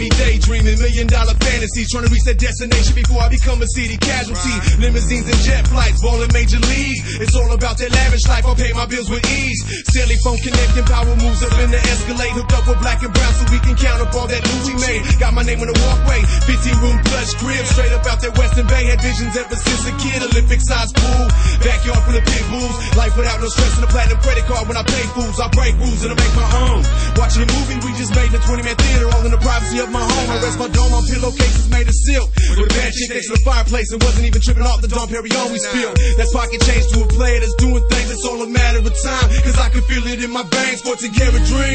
me daydreaming, $1,000,000 fantasies, trying to reach that destination before I become a city casualty. Limousines and jet flights, ballin' major leagues. It's all about that lavish life, I'll pay my bills with ease. Celly phone connecting, power moves up in the Escalade, hooked up with black and brown so we can count up all that loot we made. Got my name on the walkway, 15-room plush crib, straight up out that Western Bay. Had visions ever since a kid, Olympic size pool, backyard full of pit bulls. Life without no stress and a platinum credit card. When I pay fools, I break rules and I make my own. Watching a movie we just made in a 20-man theater, all in the privacy of my home. I rest my dome on pillowcases made of silk, with a bad chick next to the fireplace and wasn't even tripping off the Dom Perignon we spilled. That's pocket change to a player that's doing things. It's all a matter of time, cause I can feel it in my veins. 14 karat dream.